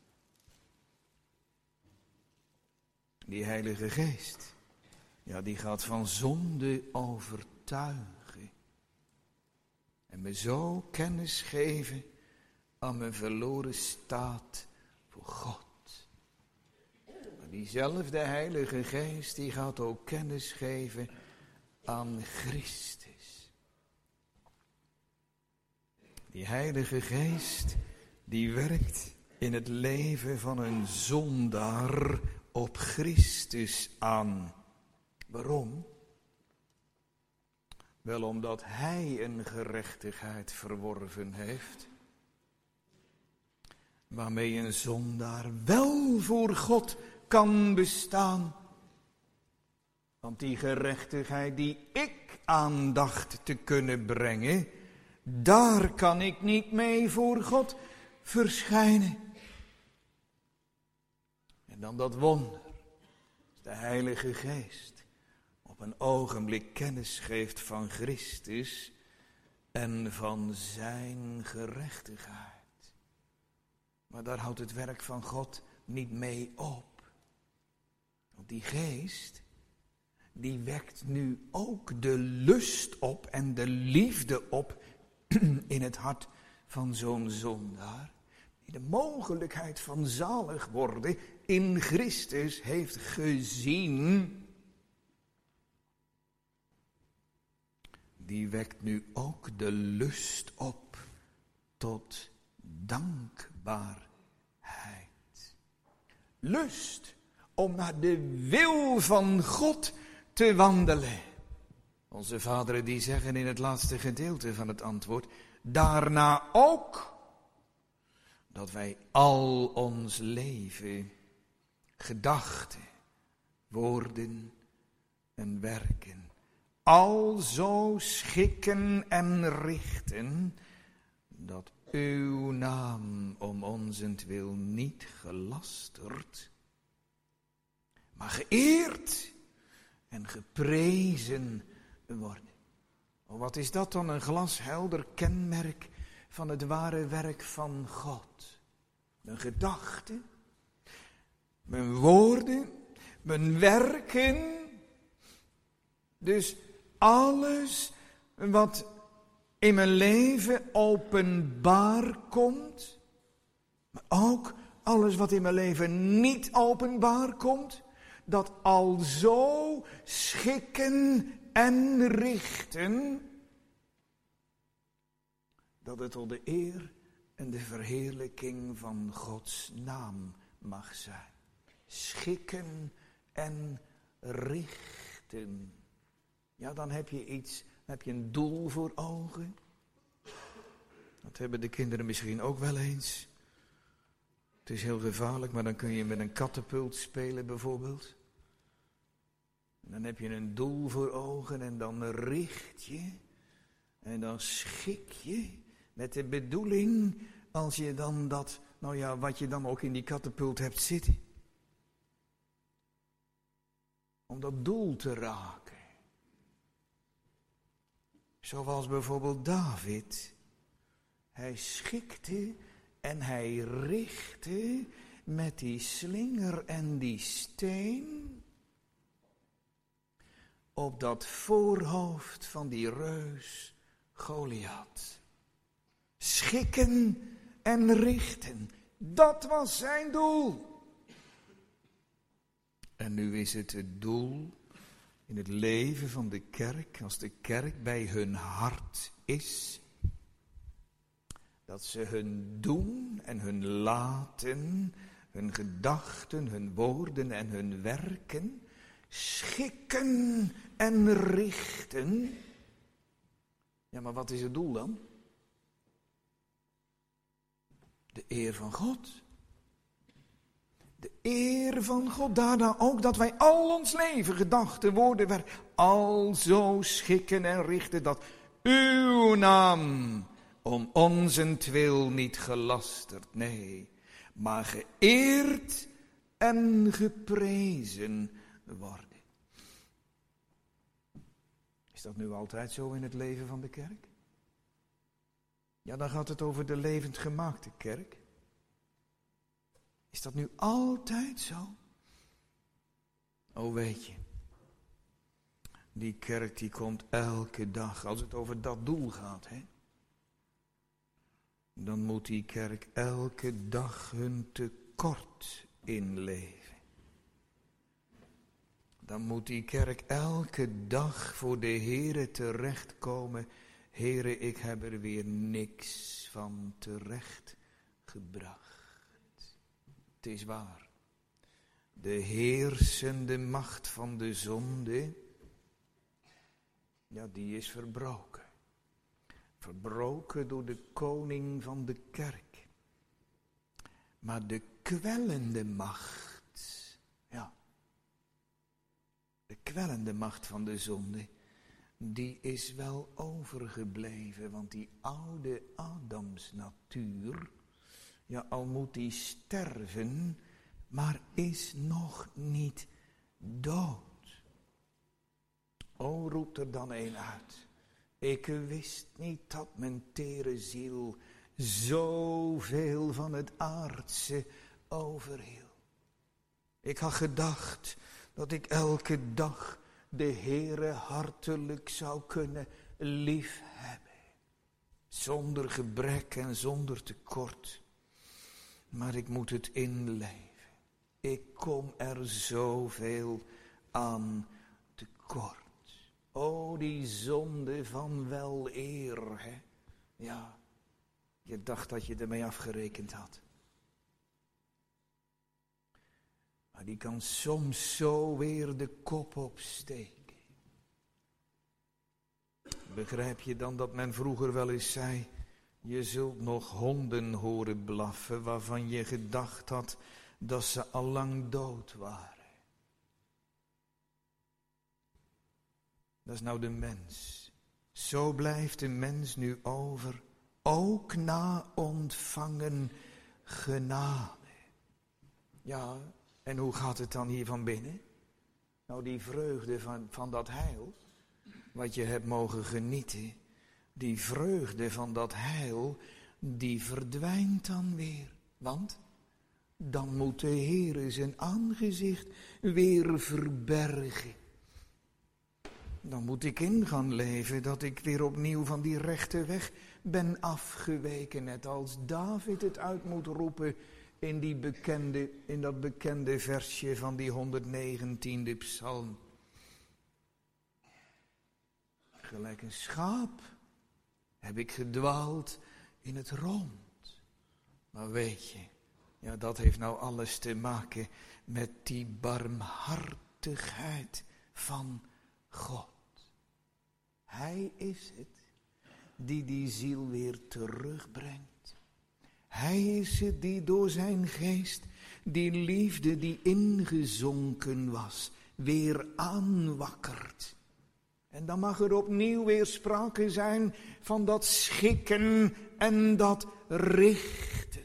Die Heilige Geest, ja, die gaat van zonde overtuigen. En me zo kennis geven aan mijn verloren staat voor God. Maar diezelfde Heilige Geest, die gaat ook kennis geven aan Christus. Die Heilige Geest, die werkt in het leven van een zondaar op Christus aan. Waarom? Wel omdat hij een gerechtigheid verworven heeft, waarmee een zondaar wel voor God kan bestaan. Want die gerechtigheid die ik aandacht te kunnen brengen, daar kan ik niet mee voor God verschijnen. En dan dat wonder, de Heilige Geest op een ogenblik kennis geeft van Christus en van zijn gerechtigheid. Maar daar houdt het werk van God niet mee op. Want die Geest, die wekt nu ook de lust op en de liefde op in het hart van zo'n zondaar, die de mogelijkheid van zalig worden in Christus heeft gezien. Die wekt nu ook de lust op tot dankbaarheid. Lust om naar de wil van God te wandelen. Onze vaderen die zeggen in het laatste gedeelte van het antwoord, daarna ook dat wij al ons leven, gedachten, woorden en werken al zo schikken en richten, dat uw naam om onzentwil niet gelasterd, maar geëerd en geprezen worden. Oh, wat is dat dan, een glashelder kenmerk van het ware werk van God? Mijn gedachten, mijn woorden, mijn werken, dus alles wat in mijn leven openbaar komt, maar ook alles wat in mijn leven niet openbaar komt, dat al zo schikken en richten, dat het tot de eer en de verheerlijking van Gods naam mag zijn. Schikken en richten. Ja, dan heb je iets, dan heb je een doel voor ogen. Dat hebben de kinderen misschien ook wel eens. Het is heel gevaarlijk, maar dan kun je met een katapult spelen bijvoorbeeld. En dan heb je een doel voor ogen en dan richt je en dan schik je met de bedoeling, als je dan dat, nou ja, wat je dan ook in die katapult hebt zitten, om dat doel te raken. Zoals bijvoorbeeld David. Hij schikte en hij richtte met die slinger en die steen op dat voorhoofd van die reus Goliath. Schikken en richten, dat was zijn doel. En nu is het het doel in het leven van de kerk, als de kerk bij hun hart is, dat ze hun doen en hun laten, hun gedachten, hun woorden en hun werken, schikken en richten Ja, maar wat is het doel dan? De eer van God. De eer van God, daarna ook dat wij al ons leven, gedachten, woorden, werk, al zo schikken en richten dat uw naam om onzentwil niet gelasterd, nee, maar geëerd en geprezen worden. Is dat nu altijd zo in het leven van de kerk? Ja, dan gaat het over de levend gemaakte kerk. Is dat nu altijd zo? Oh, weet je, die kerk die komt elke dag, als het over dat doel gaat, hè, dan moet die kerk elke dag hun tekort inleven. Dan moet die kerk elke dag voor de Heere terechtkomen. Heere, ik heb er weer niks van terecht gebracht. Het is waar. De heersende macht van de zonde, ja, die is verbroken. Verbroken door de koning van de kerk. Maar de kwellende macht, ja, de kwellende macht van de zonde, die is wel overgebleven. Want die oude Adamsnatuur, ja, al moet die sterven, maar is nog niet dood. O, roept er dan een uit. Ik wist niet dat mijn tere ziel zoveel van het aardse overhield. Ik had gedacht dat ik elke dag de Heere hartelijk zou kunnen liefhebben. Zonder gebrek en zonder tekort. Maar ik moet het inleven. Ik kom er zoveel aan tekort. O, die zonde van weleer, hè? Ja, je dacht dat je ermee afgerekend had. Maar die kan soms zo weer de kop opsteken. Begrijp je dan dat men vroeger wel eens zei, je zult nog honden horen blaffen waarvan je gedacht had dat ze al lang dood waren. Dat is nou de mens. Zo blijft de mens nu over, ook na ontvangen genade. Ja, en hoe gaat het dan hier van binnen? Nou, die vreugde van, van dat heil, wat je hebt mogen genieten, die vreugde van dat heil, die verdwijnt dan weer. Want dan moet de Heere zijn aangezicht weer verbergen. Dan moet ik in gaan leven dat ik weer opnieuw van die rechte weg ben afgeweken. Net als David het uit moet roepen in, die bekende, in dat bekende versje van die honderdnegentiende psalm. Gelijk een schaap heb ik gedwaald in het rond. Maar weet je, ja, dat heeft nou alles te maken met die barmhartigheid van God. Hij is het die die ziel weer terugbrengt. Hij is het die door zijn geest die liefde die ingezonken was, weer aanwakkert. En dan mag er opnieuw weer sprake zijn van dat schikken en dat richten.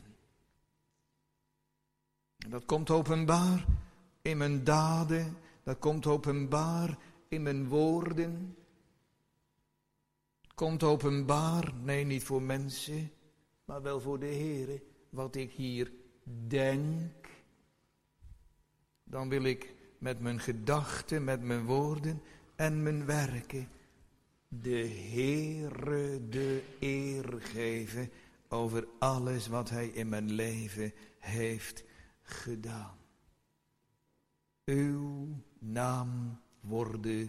En dat komt openbaar in mijn daden, dat komt openbaar in mijn woorden. Het komt openbaar, nee, niet voor mensen, maar wel voor de Heere, wat ik hier denk. Dan wil ik met mijn gedachten, met mijn woorden en mijn werken de Heere de eer geven over alles wat Hij in mijn leven heeft gedaan. Uw naam worden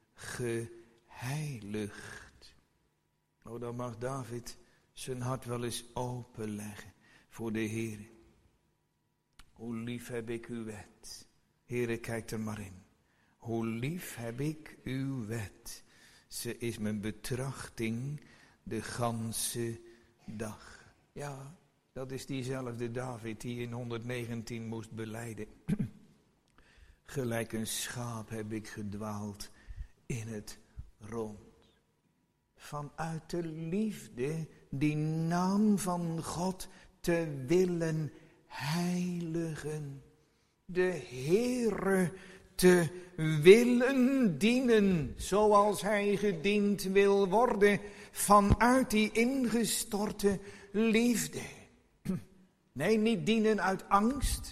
geheiligd. Oh, dan mag David zijn hart wel eens openleggen voor de Heere. Hoe lief heb ik uw wet. Heere, kijk er maar in. Hoe lief heb ik uw wet. Ze is mijn betrachting de ganse dag. Ja, dat is diezelfde David die in honderdnegentien moest belijden. Gelijk een schaap heb ik gedwaald in het rond. Vanuit de liefde die naam van God te willen heiligen. De Heere te willen dienen zoals hij gediend wil worden vanuit die ingestorte liefde. Nee, niet dienen uit angst.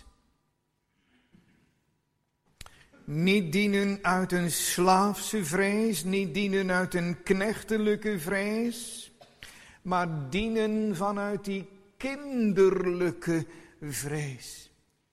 Niet dienen uit een slaafse vrees, niet dienen uit een knechtelijke vrees, maar dienen vanuit die kinderlijke vrees.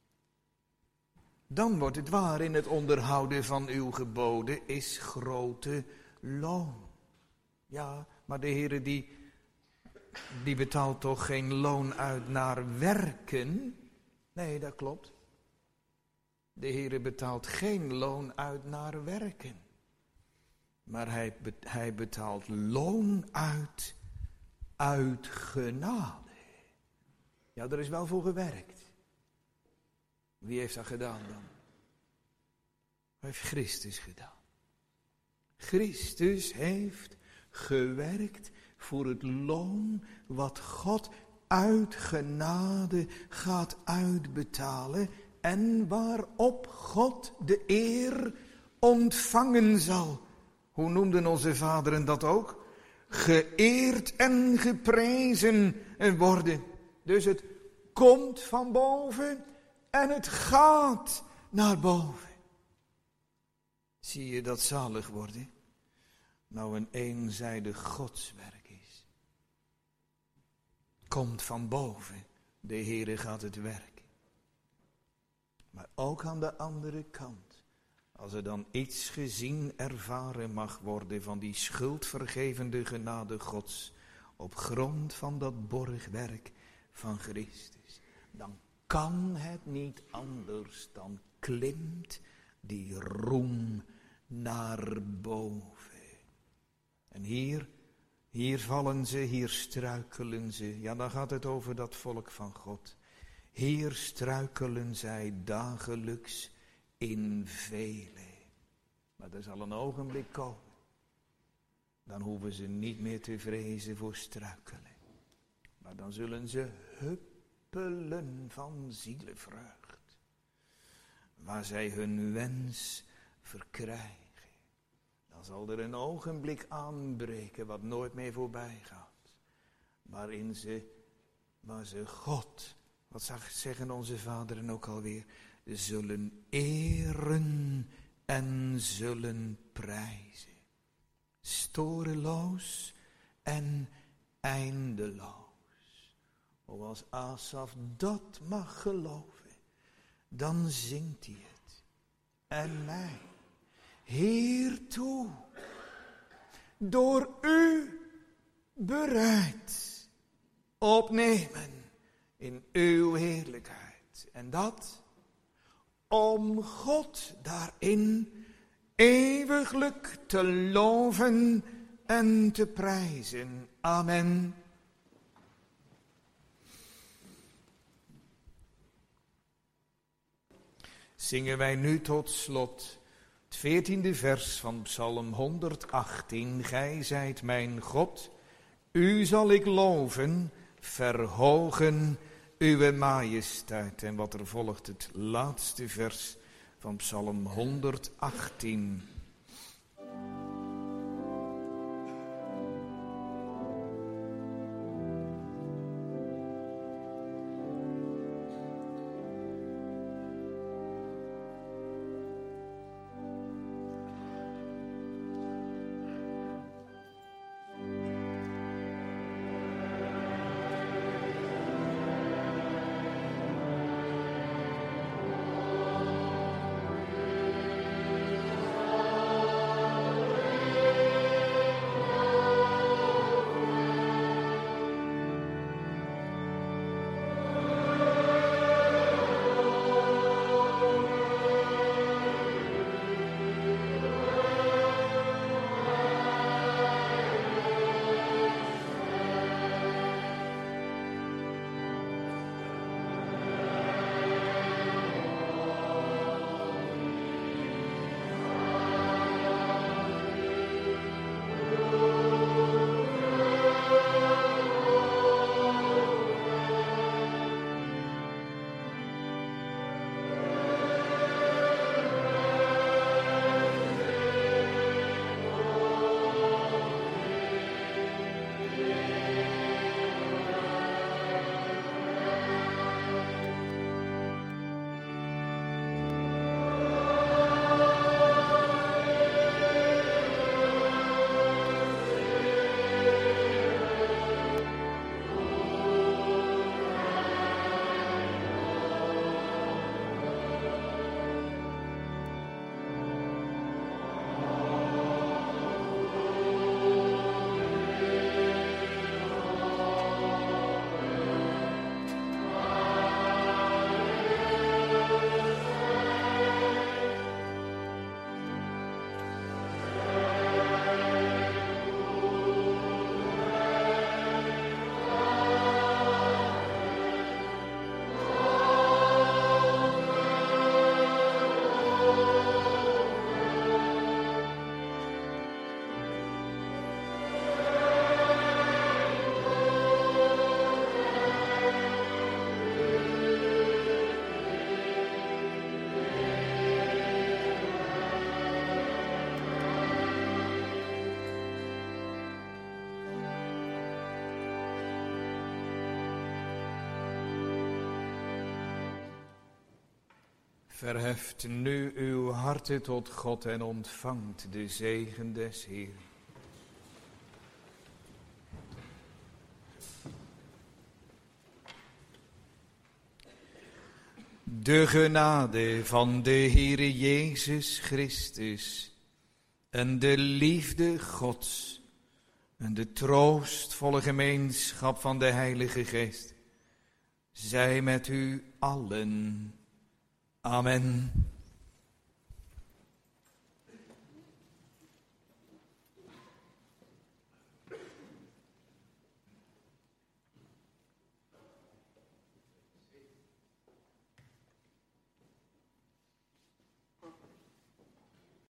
Dan wordt het waar, in het onderhouden van uw geboden is grote loon. Ja, maar de Heere die, die betaalt toch geen loon uit naar werken? Nee, dat klopt. De Heere betaalt geen loon uit naar werken. Maar hij, hij betaalt loon uit, uit genade. Ja, er is wel voor gewerkt. Wie heeft dat gedaan dan? Dat heeft Christus gedaan. Christus heeft gewerkt voor het loon wat God uit genade gaat uitbetalen en waarop God de eer ontvangen zal. Hoe noemden onze vaderen dat ook? Geëerd en geprezen worden. Dus het komt van boven en het gaat naar boven. Zie je dat zalig worden nou een eenzijdig godswerk is? Komt van boven, de Heere gaat het werken. Maar ook aan de andere kant, als er dan iets gezien ervaren mag worden van die schuldvergevende genade Gods, op grond van dat borgwerk van Christus, dan kan het niet anders dan klimt die roem naar boven. En hier, hier vallen ze, hier struikelen ze. Ja, dan gaat het over dat volk van God. Hier struikelen zij dagelijks in vele. Maar er zal een ogenblik komen. Dan hoeven ze niet meer te vrezen voor struikelen. Maar dan zullen ze huppelen van zielevreugd. Waar zij hun wens verkrijgen. Dan zal er een ogenblik aanbreken wat nooit meer voorbij gaat. Waarin ze, waar ze God, wat zeggen onze vaderen ook alweer, zullen eren en zullen prijzen. Storeloos en eindeloos. O, als Asaf dat mag geloven, dan zingt hij het. En mij, hiertoe, door u bereid, opnemen in uw heerlijkheid. En dat om God daarin eeuwiglijk te loven en te prijzen. Amen. Zingen wij nu tot slot het veertiende vers van Psalm honderdachttien. Gij zijt mijn God, u zal ik loven, verhogen uw majesteit. En wat er volgt, het laatste vers van Psalm honderdachttien. Verheft nu uw harten tot God en ontvangt de zegen des Heeren. De genade van de Heere Jezus Christus en de liefde Gods en de troostvolle gemeenschap van de Heilige Geest zij met u allen. Amen.